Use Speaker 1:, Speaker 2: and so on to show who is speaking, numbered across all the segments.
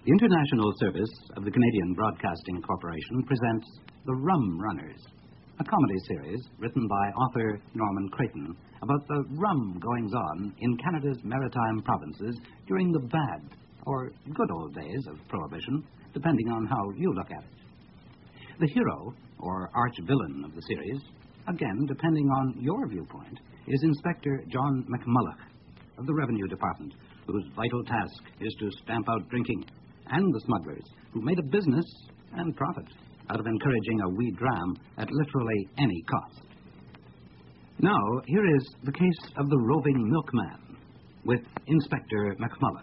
Speaker 1: The International Service of the Canadian Broadcasting Corporation presents The Rum Runners, a comedy series written by author Norman Creighton about the rum goings-on in Canada's maritime provinces during the bad or good old days of Prohibition, depending on how you look at it. The hero, or arch-villain of the series, again, depending on your viewpoint, is Inspector John McMulloch of the Revenue Department, whose vital task is to stamp out drinking, and the smugglers who made a business and profit out of encouraging a wee dram at literally any cost. Now, here is the case of the roving milkman with Inspector McMulloch.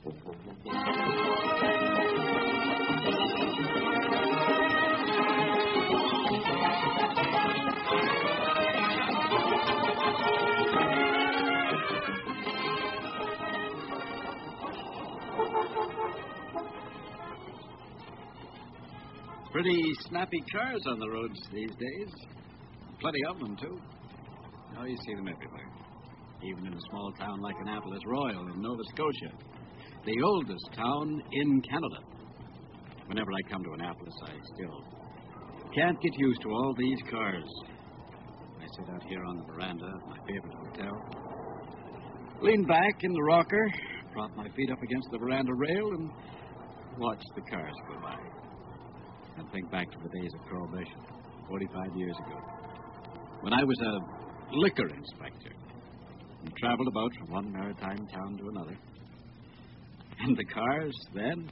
Speaker 2: Pretty snappy cars on the roads these days. Plenty of them, too. Oh, you see them everywhere. Even in a small town like Annapolis Royal in Nova Scotia. The oldest town in Canada. Whenever I come to Annapolis, I still can't get used to all these cars. I sit out here on the veranda of my favorite hotel, lean back in the rocker, prop my feet up against the veranda rail, and watch the cars go by. And think back to the days of Prohibition, 45 years ago, when I was a liquor inspector and traveled about from one maritime town to another. And the cars then?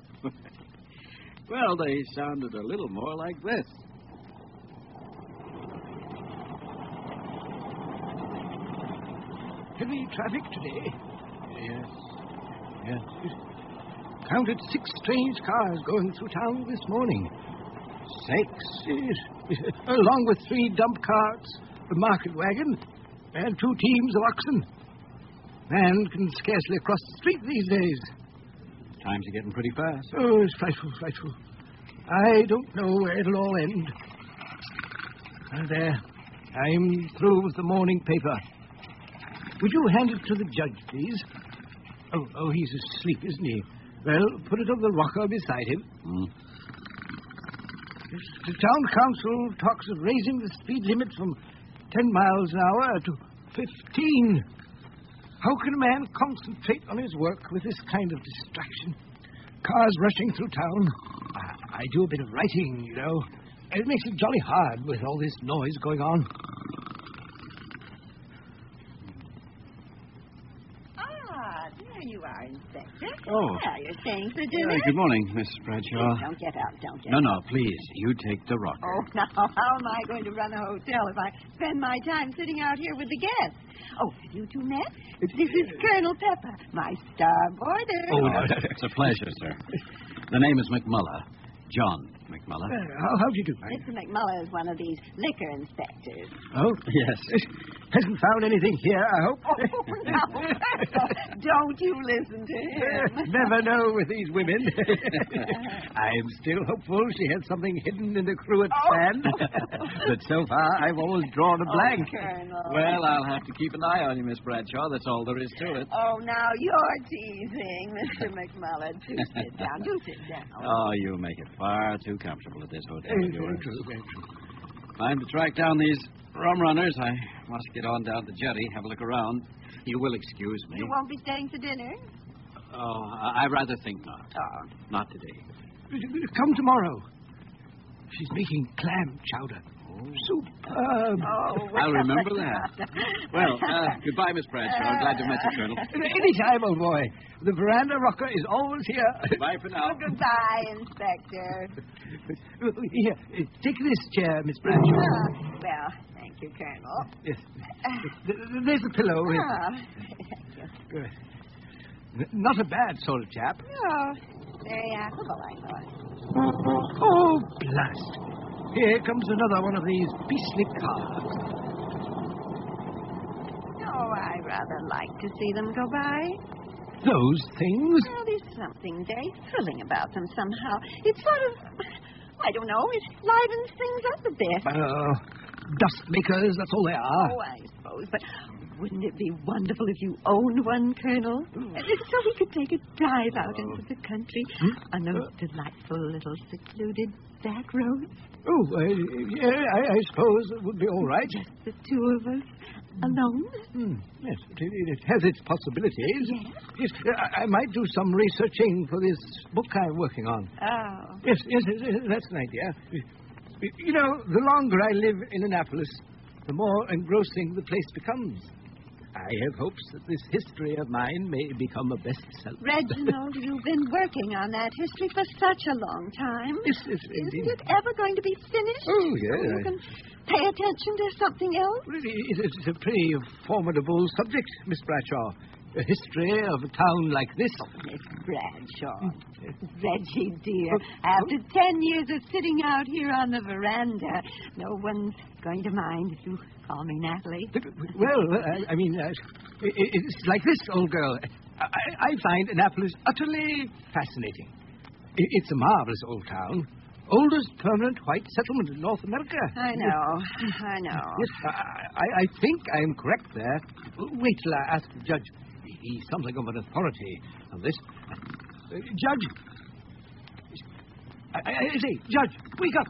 Speaker 2: Well, they sounded a little more like this.
Speaker 3: Heavy traffic today.
Speaker 2: Yes.
Speaker 3: Counted 6 strange cars going through town this morning.
Speaker 2: 6?
Speaker 3: Yes. Along with 3 dump carts, a market wagon, and 2 teams of oxen. Man can scarcely cross the street these days.
Speaker 2: Times are getting pretty fast.
Speaker 3: Oh, it's frightful. I don't know where it'll all end. And there, I'm through with the morning paper. Would you hand it to the judge, please? Oh, he's asleep, isn't he? Well, put it on the rocker beside him. The town council talks of raising the speed limit from 10 miles an hour to 15. How can a man concentrate on his work with this kind of distraction? Cars rushing through town. I do a bit of writing, you know. It makes it jolly hard with all this noise going on.
Speaker 4: There you are, Inspector.
Speaker 2: Oh.
Speaker 4: You're staying for dinner?
Speaker 2: Good morning, Miss Bradshaw.
Speaker 4: Don't get out, don't you?
Speaker 2: No, please. You take the rocker.
Speaker 4: Oh, now, how am I going to run a hotel if I spend my time sitting out here with the guests? Oh, have you two met? This is Colonel Pepper, my star boy.
Speaker 2: It's a pleasure, sir. The name is McMulloch. John McMulloch.
Speaker 3: How do you do?
Speaker 4: Mr. McMulloch is one of these liquor inspectors.
Speaker 3: Oh?
Speaker 2: Yes.
Speaker 3: Hasn't found anything here, I hope.
Speaker 4: Oh, no. Don't you listen to him.
Speaker 3: Never know with these women. I'm still hopeful she had something hidden in the cruet stand. But so far, I've always drawn a blank.
Speaker 4: Colonel.
Speaker 2: Well, I'll have to keep an eye on you, Miss Bradshaw. That's all there is to it.
Speaker 4: Oh, now you're teasing, Mr. McMulloch. Do sit down. Do sit down.
Speaker 2: Oh, you make it far too comfortable at this hotel of yours.
Speaker 3: Very true.
Speaker 2: Time to track down these rum runners. I must get on down to the jetty, have a look around. You will excuse me.
Speaker 4: You won't be staying for dinner?
Speaker 2: Oh, I rather think not.
Speaker 4: Oh.
Speaker 2: Not today.
Speaker 3: Come tomorrow. She's making clam chowder. Superb.
Speaker 4: Oh, well,
Speaker 2: I'll remember that. Well, goodbye, Miss Bradshaw. Glad to meet you, Colonel.
Speaker 3: Anytime, old boy. The veranda rocker is always here.
Speaker 2: Bye for now.
Speaker 4: Goodbye, Inspector.
Speaker 3: Here, take this chair, Miss Bradshaw.
Speaker 4: Well, thank you, Colonel.
Speaker 3: Yes. There's a pillow.
Speaker 4: Thank you.
Speaker 3: Good. Not a bad sort of chap.
Speaker 4: Oh, very affable, I thought.
Speaker 3: Oh, blast. Here comes another one of these beastly cars.
Speaker 4: Oh, I rather like to see them go by.
Speaker 3: Those things?
Speaker 4: Well, there's something very thrilling about them somehow. It's sort of, I don't know, it livens things up a bit.
Speaker 3: Dust makers, that's all they are.
Speaker 4: Oh, I suppose. But wouldn't it be wonderful if you owned one, Colonel? So we could take a drive out into the country on those delightful little secluded back roads.
Speaker 3: Oh, yeah, I suppose it would be all right.
Speaker 4: Just the two of us alone.
Speaker 3: Yes, it has its possibilities.
Speaker 4: Yes?
Speaker 3: Yes, I might do some researching for this book I'm working on.
Speaker 4: Oh.
Speaker 3: Yes, that's an idea. You know, the longer I live in Annapolis, the more engrossing the place becomes. I have hopes that this history of mine may become a bestseller.
Speaker 4: Reginald, you've been working on that history for such a long time.
Speaker 3: Yes,
Speaker 4: Isn't it ever going to be finished?
Speaker 3: Oh, yeah.
Speaker 4: You can pay attention to something else?
Speaker 3: It's a pretty formidable subject, Miss Bradshaw. A history of a town like this.
Speaker 4: Oh, Miss Bradshaw. Reggie, dear, after 10 years of sitting out here on the veranda, no one's going to mind if you call me Natalie.
Speaker 3: Well, I mean, it's like this, old girl. I find Annapolis utterly fascinating. It's a marvelous old town. Oldest permanent white settlement in North America.
Speaker 4: I know.
Speaker 3: Yes, I think I'm correct there. Wait till I ask the judge. He's something of an authority on this. Judge! I say, Judge, wake up!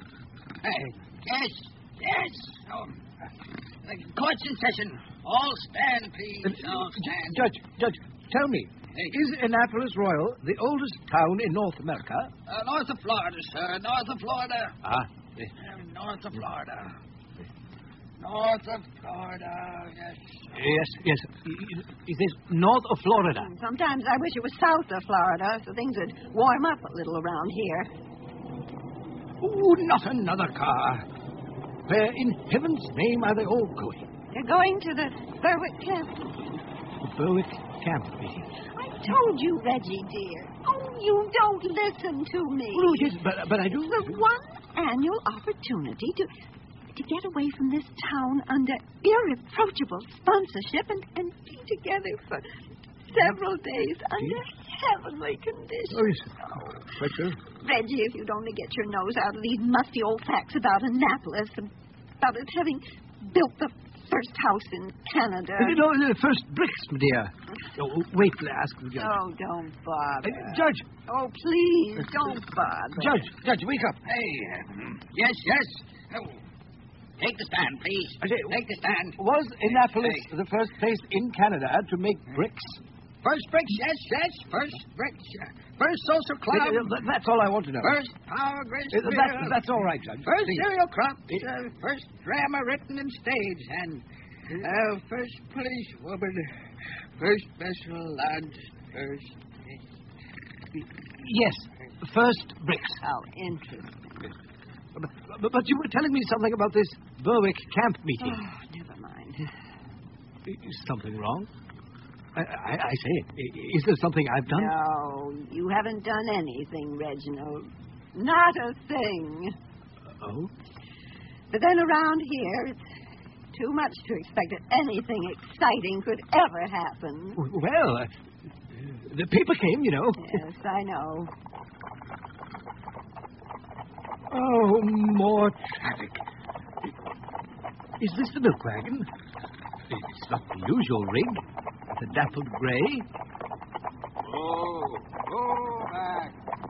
Speaker 5: Yes. The court's in session. All stand, please. All stand.
Speaker 3: Judge, tell me, is Annapolis Royal the oldest town in North America?
Speaker 5: North of Florida, sir. North of Florida. North of Florida. North of Florida, yes.
Speaker 3: Yes. It is north of Florida.
Speaker 4: Sometimes I wish it was south of Florida, so things would warm up a little around here.
Speaker 3: Oh, not another car. Where in heaven's name are they all going?
Speaker 4: They're going to the Berwick camp.
Speaker 3: The Berwick camp meeting.
Speaker 4: I told you, Reggie, dear. Oh, you don't listen to me.
Speaker 3: Oh, yes, but I do.
Speaker 4: It's the one annual opportunity to get away from this town under irreproachable sponsorship and be together for several days under heavenly conditions.
Speaker 3: Oh, yes. Quite true.
Speaker 4: Reggie, if you'd only get your nose out of these musty old facts about Annapolis and about it having built the first house in Canada.
Speaker 3: No, the first bricks, my dear. Oh, wait till I ask the judge.
Speaker 4: Oh, don't bother.
Speaker 3: Judge!
Speaker 4: Oh, please, don't bother.
Speaker 3: Judge, wake up.
Speaker 5: Hey, yes. Oh. Take the stand, please. Take the stand.
Speaker 3: Was Annapolis the first place in Canada to make bricks?
Speaker 5: First bricks, yes. First bricks. First social club.
Speaker 3: That's all I want to know.
Speaker 5: First power grid.
Speaker 3: That's all right, Judge.
Speaker 5: First
Speaker 3: Please.
Speaker 5: cereal crop. First drama written and staged. And first police woman. First special lunch. First.
Speaker 3: Yes, first bricks.
Speaker 4: How interesting.
Speaker 3: But you were telling me something about this Berwick camp meeting.
Speaker 4: Oh, never mind.
Speaker 3: Is something wrong? I say, is there something I've done?
Speaker 4: No, you haven't done anything, Reginald. Not a thing.
Speaker 3: Oh?
Speaker 4: But then around here, it's too much to expect that anything exciting could ever happen.
Speaker 3: Well, the paper came, you know.
Speaker 4: Yes, I know.
Speaker 3: Oh, more traffic. Is this the milk wagon? It's not the usual rig. The dappled gray.
Speaker 5: Go back.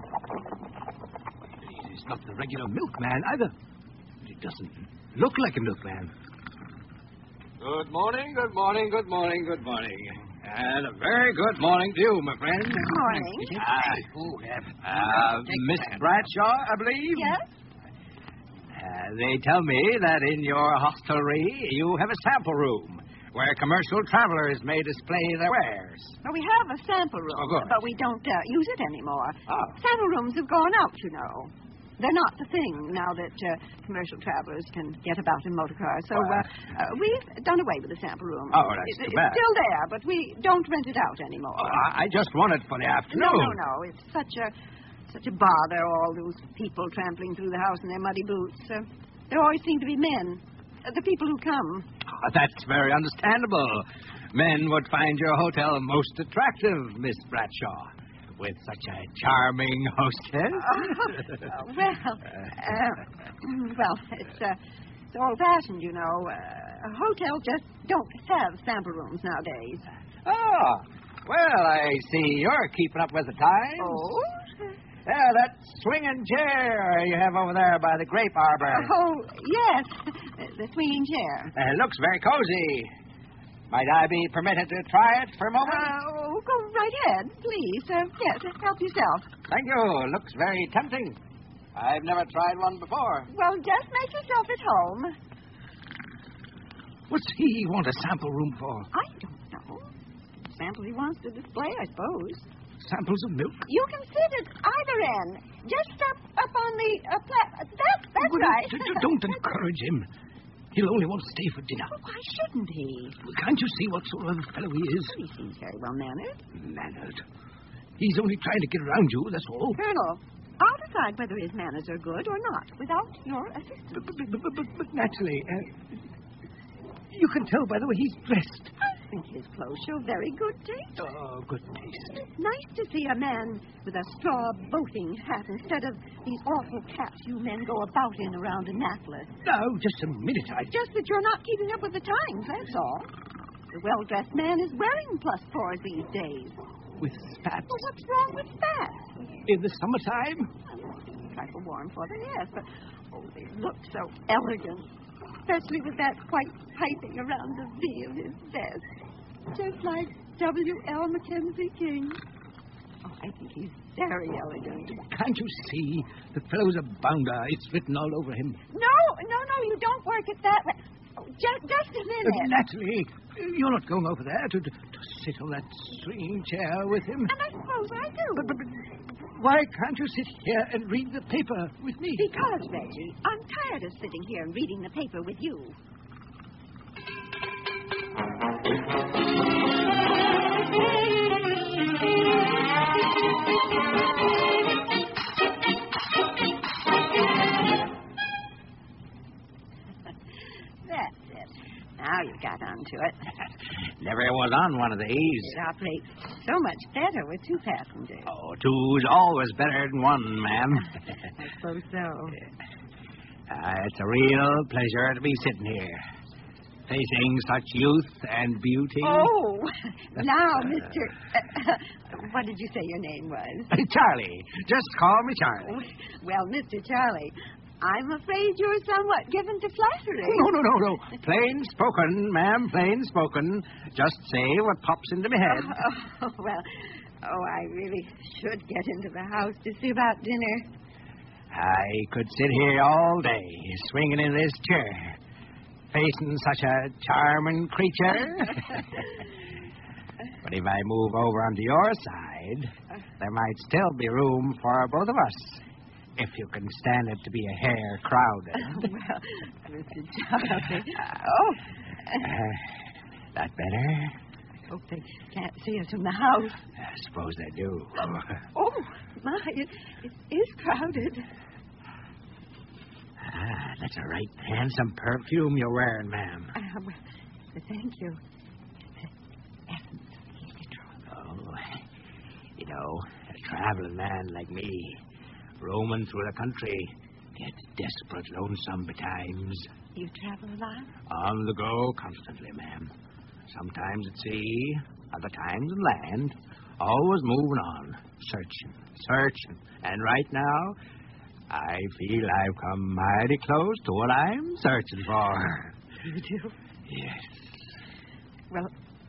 Speaker 3: It's not the regular milkman either. It doesn't look like a milkman.
Speaker 2: Good morning. And a very good morning to you, my friend.
Speaker 4: Good morning.
Speaker 2: Miss Bradshaw, I believe?
Speaker 4: Yes?
Speaker 2: They tell me that in your hostelry you have a sample room where commercial travelers may display their wares.
Speaker 4: Well, we have a sample room,
Speaker 2: Oh, good.
Speaker 4: but we don't use it anymore.
Speaker 2: Oh.
Speaker 4: Sample rooms have gone out, you know. They're not the thing now that commercial travelers can get about in motor cars. So we've done away with the sample room.
Speaker 2: Oh, that's too bad.
Speaker 4: It's still there, but we don't rent it out anymore.
Speaker 2: I just want it for the afternoon.
Speaker 4: No. It's such a bother, all those people trampling through the house in their muddy boots. There always seem to be men, the people who come.
Speaker 2: That's very understandable. Men would find your hotel most attractive, Miss Bradshaw, with such a charming hostess.
Speaker 4: Well, it's old-fashioned, you know. Hotels just don't have sample rooms nowadays.
Speaker 5: Oh, well, I see you're keeping up with the times.
Speaker 4: Oh?
Speaker 5: Yeah, that swinging chair you have over there by the grape arbor.
Speaker 4: Oh, yes. The swinging chair.
Speaker 5: It looks very cozy. Might I be permitted to try it for a moment?
Speaker 4: Go right ahead, please. Yes, help yourself.
Speaker 5: Thank you. Looks very tempting. I've never tried one before.
Speaker 4: Well, just make yourself at home.
Speaker 3: What's he want a sample room for?
Speaker 4: I don't know. Sample he wants to display, I suppose.
Speaker 3: Samples of milk?
Speaker 4: You can sit at either end. Just up on the That's
Speaker 3: Well,
Speaker 4: right.
Speaker 3: Don't encourage him. He'll only want to stay for dinner.
Speaker 4: Well, why shouldn't he?
Speaker 3: Well, can't you see what sort of fellow he is?
Speaker 4: He seems very well mannered.
Speaker 3: Mannered. He's only trying to get around you, that's all.
Speaker 4: Colonel, I'll decide whether his manners are good or not without your assistance.
Speaker 3: But naturally, you can tell by the way he's dressed.
Speaker 4: I think his clothes show very good taste.
Speaker 3: Oh, good taste.
Speaker 4: It's nice to see a man with a straw boating hat instead of these awful caps you men go about in around Annapolis.
Speaker 3: Now, just a minute.
Speaker 4: Just that you're not keeping up with the times, that's all. The well-dressed man is wearing +4s these days.
Speaker 3: With spats.
Speaker 4: Well, what's wrong with that?
Speaker 3: In the summertime?
Speaker 4: A trifle warm for them, yes, but they look so elegant. Especially with that white piping around the V of his vest. Just like W.L. Mackenzie King. Oh, I think he's very elegant.
Speaker 3: Can't you see? The fellow's a bounder. It's written all over him.
Speaker 4: No, you don't work it that way. Oh, just a minute.
Speaker 3: Naturally, you're not going over there to sit on that swinging chair with him.
Speaker 4: And I suppose I do.
Speaker 3: But why can't you sit here and read the paper with me?
Speaker 4: Because, Reggie, I'm tired of sitting here and reading the paper with you. That's it. Now you got onto it.
Speaker 5: Never was on one of these.
Speaker 4: It operates so much better with two passengers.
Speaker 5: Oh, two's always better than one, ma'am.
Speaker 4: I suppose so.
Speaker 5: It's a real pleasure to be sitting here, facing such youth and beauty.
Speaker 4: Oh, now, Mr. what did you say your name was?
Speaker 5: Charlie. Just call me Charlie.
Speaker 4: Well, Mr. Charlie, I'm afraid you're somewhat given to flattery.
Speaker 5: No. Plain spoken, ma'am, plain spoken. Just say what pops into my head.
Speaker 4: I really should get into the house to see about dinner.
Speaker 5: I could sit here all day, swinging in this chair, facing such a charming creature. But if I move over onto your side, there might still be room for both of us, if you can stand it to be a hair crowded.
Speaker 4: Well, Mr. Charlie.
Speaker 5: That better?
Speaker 4: I hope they can't see us from the house.
Speaker 5: I suppose they do.
Speaker 4: Oh, my, it is crowded.
Speaker 5: That's a right handsome perfume you're wearing, ma'am.
Speaker 4: Thank you. The essence of Easytron.
Speaker 5: Oh, a traveling man like me, roaming through the country, gets desperate lonesome betimes.
Speaker 4: You travel a lot?
Speaker 5: On the go constantly, ma'am. Sometimes at sea, other times on land. Always moving on, searching. And right now, I feel I've come mighty close to what I'm searching for.
Speaker 4: You do?
Speaker 5: Yes.
Speaker 4: Well,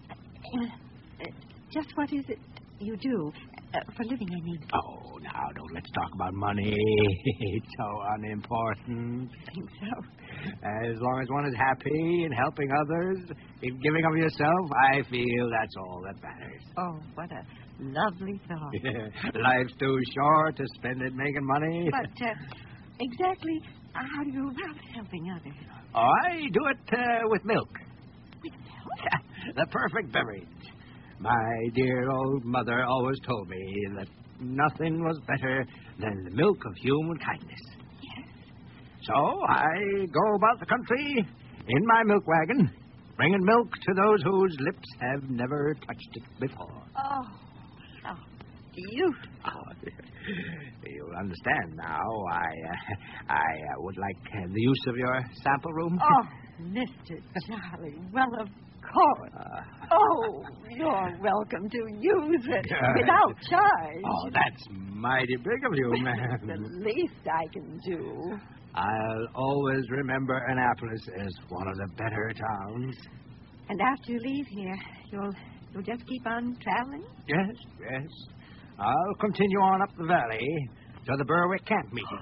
Speaker 4: just what is it you do? For living, I mean.
Speaker 5: Oh, now, don't let's talk about money. It's so unimportant.
Speaker 4: I think so.
Speaker 5: As long as one is happy in helping others, in giving of yourself, I feel that's all that matters.
Speaker 4: Oh, what a lovely thought.
Speaker 5: Life's too short to spend it making money.
Speaker 4: But exactly how do you go about helping others?
Speaker 5: Oh, I do it with milk.
Speaker 4: With milk?
Speaker 5: The perfect beverage. My dear old mother always told me that nothing was better than the milk of human kindness.
Speaker 4: Yes.
Speaker 5: So I go about the country in my milk wagon, bringing milk to those whose lips have never touched it before.
Speaker 4: Oh, beautiful.
Speaker 5: Oh, you'll understand now. I would like the use of your sample room.
Speaker 4: Oh, Mr. Charlie, well, of course. Oh, you're welcome to use it without charge.
Speaker 5: Oh, that's mighty big of you,
Speaker 4: The
Speaker 5: ma'am.
Speaker 4: least I can do.
Speaker 5: I'll always remember Annapolis as one of the better towns.
Speaker 4: And after you leave here, you'll just keep on traveling?
Speaker 5: Yes. I'll continue on up the valley to the Berwick camp meeting.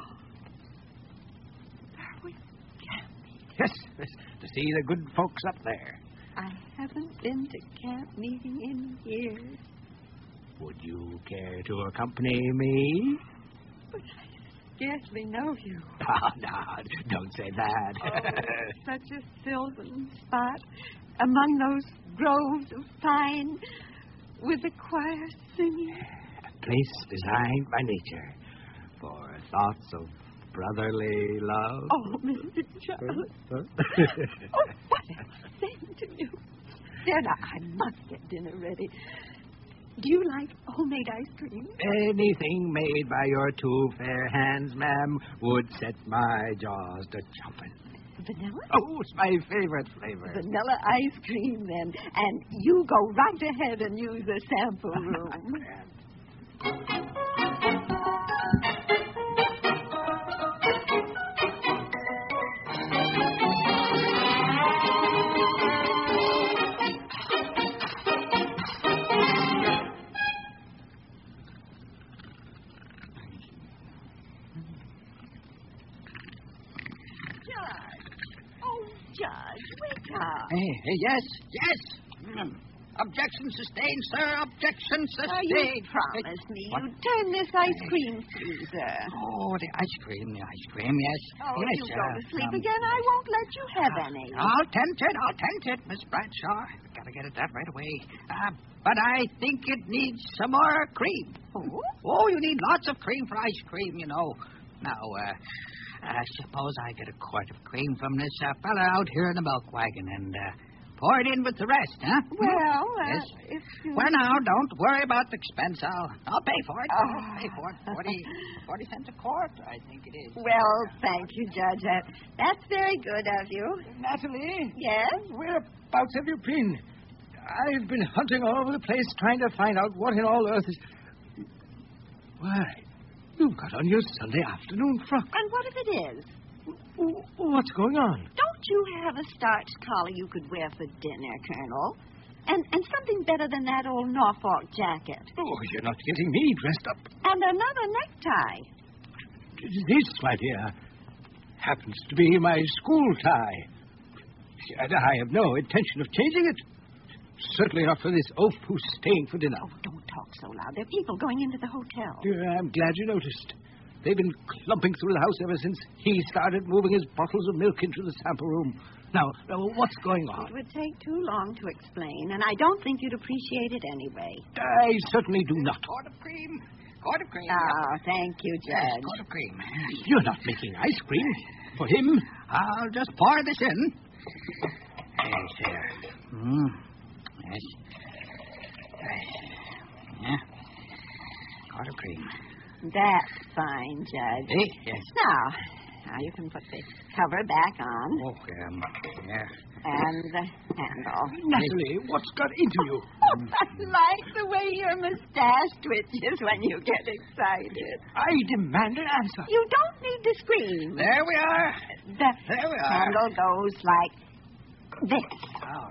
Speaker 4: Berwick camp meeting?
Speaker 5: Yes, to see the good folks up there.
Speaker 4: I haven't been to camp meeting in years.
Speaker 5: Would you care to accompany me?
Speaker 4: But I scarcely know you.
Speaker 5: Oh, no, don't say that.
Speaker 4: Oh, such a sylvan spot among those groves of pine with the choir singing.
Speaker 5: A place designed by nature for thoughts of brotherly love.
Speaker 4: Oh, Mr. Charlie. Oh, what a thing to you. There, now, I must get dinner ready. Do you like homemade ice cream?
Speaker 5: Anything made by your two fair hands, ma'am, would set my jaws to jumping.
Speaker 4: Vanilla?
Speaker 5: Oh, it's my favorite flavor.
Speaker 4: Vanilla ice cream, then. And you go right ahead and use the sample room. Judge, wake up.
Speaker 6: Yes. Objection sustained, sir. Objection
Speaker 4: Now, you
Speaker 6: sustained.
Speaker 4: promised me
Speaker 6: What?
Speaker 4: you'd turn this ice cream freezer.
Speaker 6: Oh, the ice cream, yes.
Speaker 4: Oh,
Speaker 6: yes,
Speaker 4: if you go to sleep
Speaker 6: um,
Speaker 4: again, I won't let you have any.
Speaker 6: I'll tend it, Miss Bradshaw. Gotta get it that right away. But I think it needs some more cream. Oh, you need lots of cream for ice cream, you know. Now, I suppose I get a quart of cream from this fella out here in the milk wagon and pour it in with the rest, huh?
Speaker 4: Well,
Speaker 6: Yes.
Speaker 4: if you...
Speaker 6: Well, now, don't worry about the expense. I'll pay for it.
Speaker 4: Oh.
Speaker 6: I'll pay for it. 40 cents a quart, I think it is.
Speaker 4: Well, thank you, Judge. That's very good of you.
Speaker 3: Natalie?
Speaker 4: Yes?
Speaker 3: Whereabouts have you been? I've been hunting all over the place trying to find out what in all earth is... Why, you've got on your Sunday afternoon frock.
Speaker 4: And what if it is?
Speaker 3: What's going on?
Speaker 4: Don't you have a starched collar you could wear for dinner, Colonel? And something better than that old Norfolk jacket.
Speaker 3: Oh, you're not getting me dressed up.
Speaker 4: And another necktie.
Speaker 3: This, my dear, happens to be my school tie. And I have no intention of changing it. Certainly not for this oaf who's staying for dinner.
Speaker 4: Oh, don't talk so loud. There are people going into the hotel.
Speaker 3: I'm glad you noticed. They've been clumping through the house ever since he started moving his bottles of milk into the sample room. Now, what's going on?
Speaker 4: It would take too long to explain, and I don't think you'd appreciate it anyway.
Speaker 3: I certainly do not.
Speaker 6: Quart of cream. Quart of cream.
Speaker 4: Oh, thank you,
Speaker 6: Yes,
Speaker 4: Judge.
Speaker 6: quart of cream.
Speaker 3: You're not making ice cream for him.
Speaker 6: I'll just pour this in. Yes, there. Yes. Yeah. Quart of cream.
Speaker 4: That's fine, Judge.
Speaker 6: Yes.
Speaker 4: Now you can put the cover back on.
Speaker 6: Oh, yeah.
Speaker 4: And the handle.
Speaker 3: Natalie, what's got into you?
Speaker 4: Oh, I like the way your mustache twitches when you get excited.
Speaker 3: I demand an answer.
Speaker 4: You don't need to scream.
Speaker 6: There we are.
Speaker 4: The
Speaker 6: There we are.
Speaker 4: handle goes like this.
Speaker 6: Oh,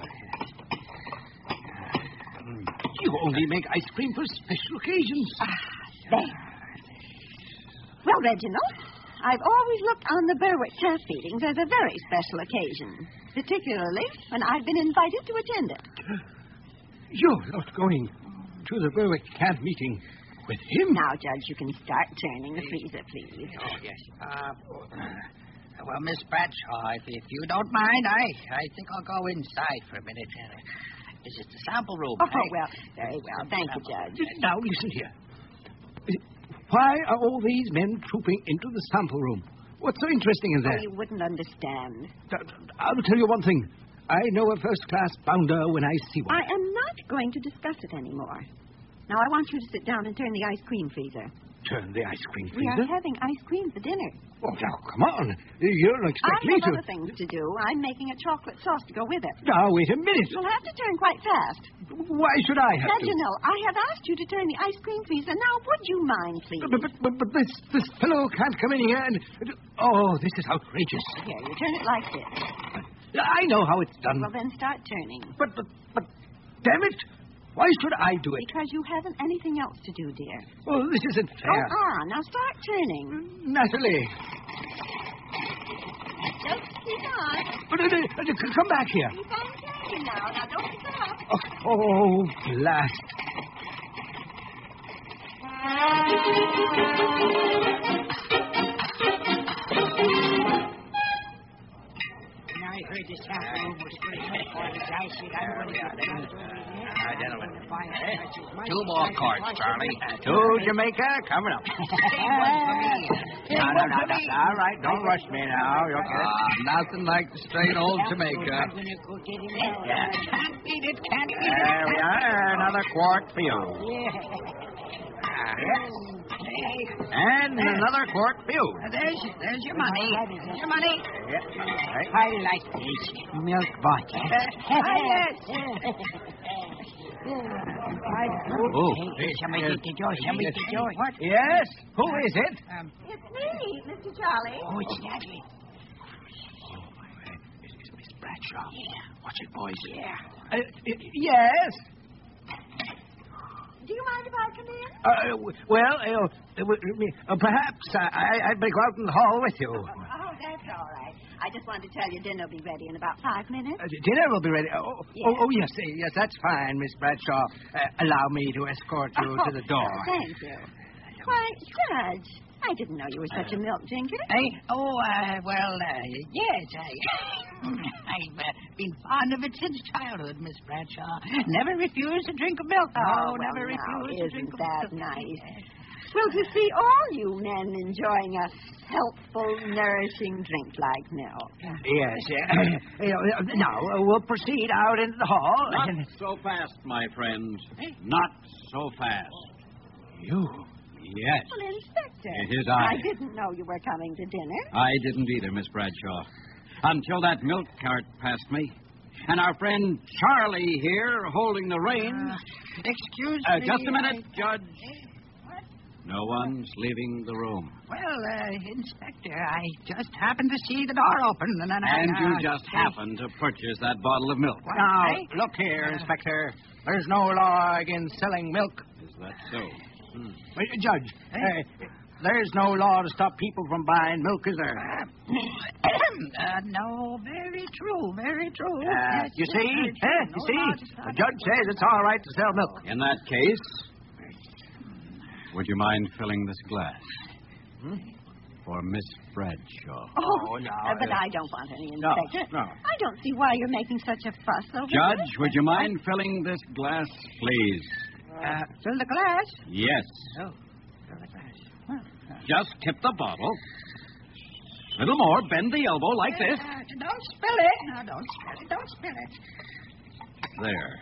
Speaker 3: You only make ice cream for special occasions.
Speaker 4: There. Well, Reginald, I've always looked on the Berwick camp meetings as a very special occasion, particularly when I've been invited to attend it.
Speaker 3: You're not going to the Berwick camp meeting with him?
Speaker 4: Now, Judge, you can start turning the freezer, please.
Speaker 6: Oh, yes. Well, Miss Bradshaw, if you don't mind, I think I'll go inside for a minute. Is it the sample room?
Speaker 4: Oh, well, very well. Thank you, Judge.
Speaker 3: Now, listen here. Why are all these men trooping into the sample room? What's so interesting in
Speaker 4: Oh,
Speaker 3: there?
Speaker 4: you wouldn't understand.
Speaker 3: I'll tell you one thing. I know a first-class bounder when I see one.
Speaker 4: I am not going to discuss it anymore. Now, I want you to sit down and turn the ice cream freezer.
Speaker 3: turn the ice cream
Speaker 4: We are
Speaker 3: freezer?
Speaker 4: having ice cream for dinner.
Speaker 3: Oh, now, come on. You don't expect
Speaker 4: I
Speaker 3: me
Speaker 4: have
Speaker 3: to...
Speaker 4: other things to do. I'm making a chocolate sauce to go with it.
Speaker 3: Now, wait a minute.
Speaker 4: You'll have to turn quite fast.
Speaker 3: Why should I have to?
Speaker 4: Reginald, I have asked you to turn the ice cream freezer. Now, would you mind, please?
Speaker 3: But this fellow can't come in here and... Oh, this is outrageous.
Speaker 4: Here, you turn it like this.
Speaker 3: I know how it's done.
Speaker 4: Well, then start turning.
Speaker 3: But, damn it. Why should I do it?
Speaker 4: Because you haven't anything else to do, dear.
Speaker 3: Oh, this isn't
Speaker 4: Go
Speaker 3: fair.
Speaker 4: on. Now start turning.
Speaker 3: Natalie.
Speaker 4: Just keep on.
Speaker 3: Come back here.
Speaker 4: Keep on turning now. Now, don't stop.
Speaker 3: Oh, blast.
Speaker 6: I heard this afternoon was going to help all the guys. I'm going to get down to
Speaker 5: Gentlemen.
Speaker 6: Two
Speaker 5: Two more cards, Charlie. To Jamaica, coming up. No. All right, don't rush me now. You're okay.
Speaker 2: Nothing like the straight old Jamaica.
Speaker 6: I'm going to go get him out. Can't beat it, can't beat it.
Speaker 5: There we are. Another quart for you. And another quart for you.
Speaker 6: There's your money. There's your money.
Speaker 5: Right.
Speaker 6: I like this milk vodka. What?
Speaker 3: Yes? Who is it?
Speaker 4: It's me, Mr. Charlie.
Speaker 6: Oh, it's Natalie.
Speaker 5: It's Miss Bradshaw. Yeah. Watch it, boys.
Speaker 6: Yeah.
Speaker 3: Yes?
Speaker 4: Do you mind if I come in?
Speaker 3: Perhaps I'd better go out in the hall with you.
Speaker 4: Oh, that's all right. I just wanted to tell you dinner will be ready in about 5 minutes.
Speaker 3: Dinner will be ready. Yes, that's fine, Miss Bradshaw. Allow me to escort you to the door.
Speaker 4: Thank you. Why, Judge, I didn't know you were such a milk drinker.
Speaker 6: Yes, I've been fond of it since childhood, Miss Bradshaw. Never refused a drink of milk. Never refused a drink
Speaker 4: Isn't
Speaker 6: of
Speaker 4: that
Speaker 6: milk.
Speaker 4: nice? Well, to see all you men enjoying a healthful, nourishing drink like milk.
Speaker 3: Yes. Now, we'll proceed out into the hall.
Speaker 2: Not so fast, my friend. Not so fast.
Speaker 3: You?
Speaker 2: Yes.
Speaker 4: Well, Inspector.
Speaker 2: It is I.
Speaker 4: I didn't know you were coming to dinner.
Speaker 2: I didn't either, Miss Bradshaw. Until that milk cart passed me. And our friend Charlie here holding the reins.
Speaker 6: Excuse me.
Speaker 2: Just a minute, Judge. No one's leaving the room.
Speaker 6: Well, Inspector, I just happened to see the door open, and then
Speaker 2: And you just happened to purchase that bottle of milk.
Speaker 3: Now, look here, Inspector. There's no law against selling milk.
Speaker 2: Is that so?
Speaker 3: Judge, there's no law to stop people from buying milk, is there?
Speaker 6: No, very true, very true.
Speaker 3: You see? You see? The judge says it's all right to sell milk.
Speaker 2: In that case, would you mind filling this glass? For Miss Bradshaw.
Speaker 3: Oh, no.
Speaker 4: But I don't want any, Inspector.
Speaker 3: No.
Speaker 4: I don't see why you're making such a fuss over
Speaker 2: Judge,
Speaker 4: this.
Speaker 2: would you mind filling this glass, please?
Speaker 6: Fill the glass.
Speaker 2: Yes.
Speaker 6: Oh, fill the glass.
Speaker 2: Just tip the bottle. Little more. Bend the elbow like this.
Speaker 6: Don't spill it. No, don't spill it. Don't spill it.
Speaker 2: There.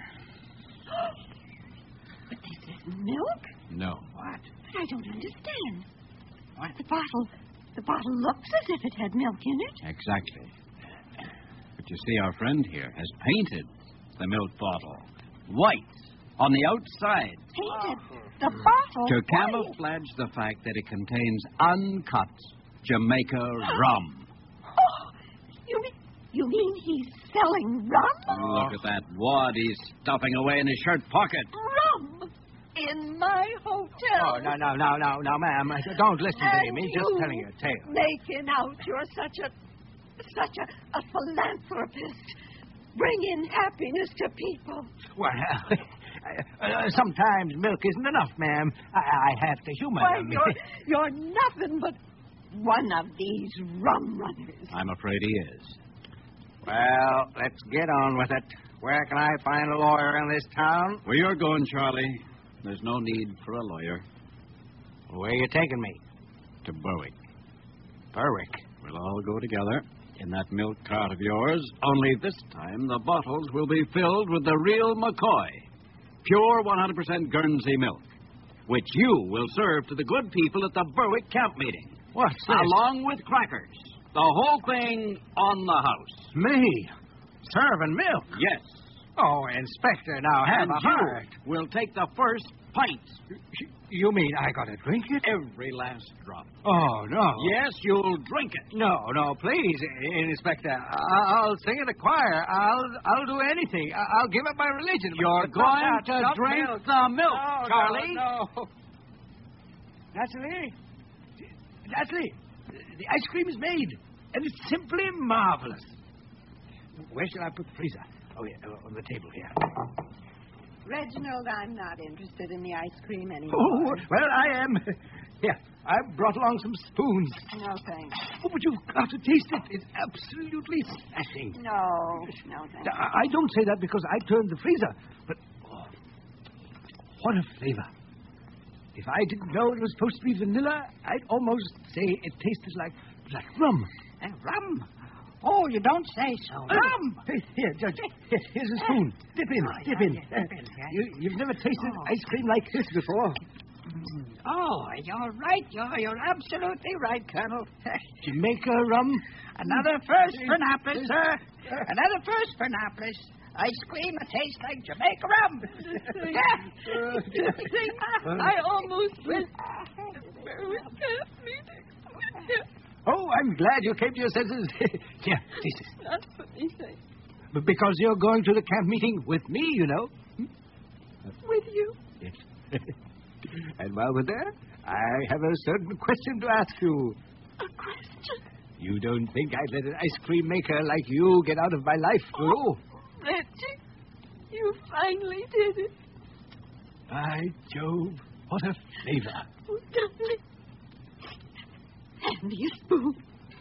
Speaker 4: But this is milk?
Speaker 2: No.
Speaker 6: What?
Speaker 4: I don't understand.
Speaker 6: What?
Speaker 4: The bottle looks as if it had milk in it.
Speaker 2: Exactly. But you see, our friend here has painted the milk bottle white on the outside
Speaker 4: Painted the bottle
Speaker 2: to
Speaker 4: white.
Speaker 2: camouflage the fact that it contains uncut Jamaica rum.
Speaker 4: Oh, you mean he's selling rum?
Speaker 2: Look at that wad he's stuffing away in his shirt pocket.
Speaker 4: Rum in my hotel.
Speaker 3: Oh, no, ma'am. Don't listen to him. He's just
Speaker 4: And
Speaker 3: telling you a tale.
Speaker 4: Making out you're such a philanthropist, bringing happiness to people.
Speaker 3: Well, sometimes milk isn't enough, ma'am. I have to humor
Speaker 4: Why,
Speaker 3: them.
Speaker 4: you're nothing but one of these rum runners.
Speaker 2: I'm afraid he is.
Speaker 3: Well, let's get on with it. Where can I find a lawyer in this town?
Speaker 2: Where you're going, Charlie, there's no need for a lawyer.
Speaker 3: Where are you taking me?
Speaker 2: To Berwick.
Speaker 3: Berwick.
Speaker 2: We'll all go together in that milk cart of yours, only this time the bottles will be filled with the real McCoy. Pure 100% Guernsey milk. which you will serve to the good people at the Berwick camp meeting.
Speaker 3: What's this?
Speaker 2: Along with crackers. The whole thing on the house.
Speaker 3: Me? Serving milk?
Speaker 2: Yes.
Speaker 3: Oh, Inspector, now have
Speaker 2: And
Speaker 3: a heart.
Speaker 2: you will take the first pint.
Speaker 3: You mean I gotta drink it?
Speaker 2: Every last drop.
Speaker 3: Oh, no.
Speaker 2: Yes, you'll drink it.
Speaker 3: No, please, Inspector. I'll sing in the choir. I'll do anything. I'll give up my religion.
Speaker 2: You're
Speaker 3: But not
Speaker 2: going to
Speaker 3: not
Speaker 2: drink
Speaker 3: milk.
Speaker 2: the milk,
Speaker 3: No,
Speaker 2: Charlie.
Speaker 3: No. Natalie, the ice cream is made, and it's simply marvelous. Where shall I put the freezer? Oh, yeah, on the table here.
Speaker 4: Reginald, I'm not interested in the ice cream anymore.
Speaker 3: Oh, well, I am. Here, I brought along some spoons.
Speaker 4: No, thanks.
Speaker 3: Oh, but you've got to taste it. It's absolutely smashing.
Speaker 4: No, thanks.
Speaker 3: I don't say that because I turned the freezer, but what a flavor. If I didn't know it was supposed to be vanilla, I'd almost say it tasted like rum.
Speaker 6: Rum? Oh, you don't say so. Rum!
Speaker 3: Here, Judge. Here's a spoon. Dip in. You've never tasted ice cream like this before.
Speaker 6: Oh, you're right. You're absolutely right, Colonel.
Speaker 3: Jamaica rum.
Speaker 6: Another first for Naples, sir. Another first for Naples. Ice cream that tastes like Jamaica rum.
Speaker 4: I almost went to the Berwick camp meeting.
Speaker 3: Oh, I'm glad you came to your senses. Here, taste it.
Speaker 4: Not for me, thanks.
Speaker 3: But because you're going to the camp meeting with me, you know.
Speaker 4: With you?
Speaker 3: Yes. And while we're there, I have a certain question to ask you.
Speaker 4: A question?
Speaker 3: You don't think I'd let an ice cream maker like you get out of my life, do you?
Speaker 4: Reggie, you finally did it.
Speaker 3: By Jove, what a flavor.
Speaker 4: Oh, darling. Hand me a spoon.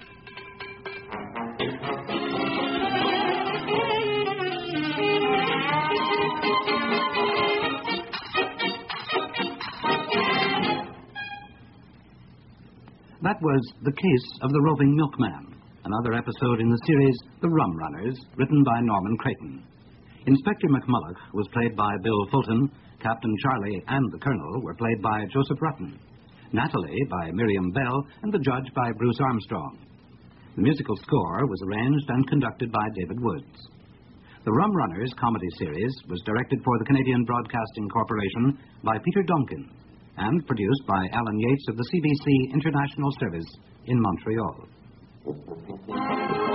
Speaker 1: That was The Case of the Roving Milkman, another episode in the series The Rum Runners, written by Norman Creighton. Inspector McMulloch was played by Bill Fulton. Captain Charlie and the Colonel were played by Joseph Rutten. Natalie by Miriam Bell, and the Judge by Bruce Armstrong. The musical score was arranged and conducted by David Woods. The Rum Runners comedy series was directed for the Canadian Broadcasting Corporation by Peter Donkin and produced by Alan Yates of the CBC International Service in Montreal.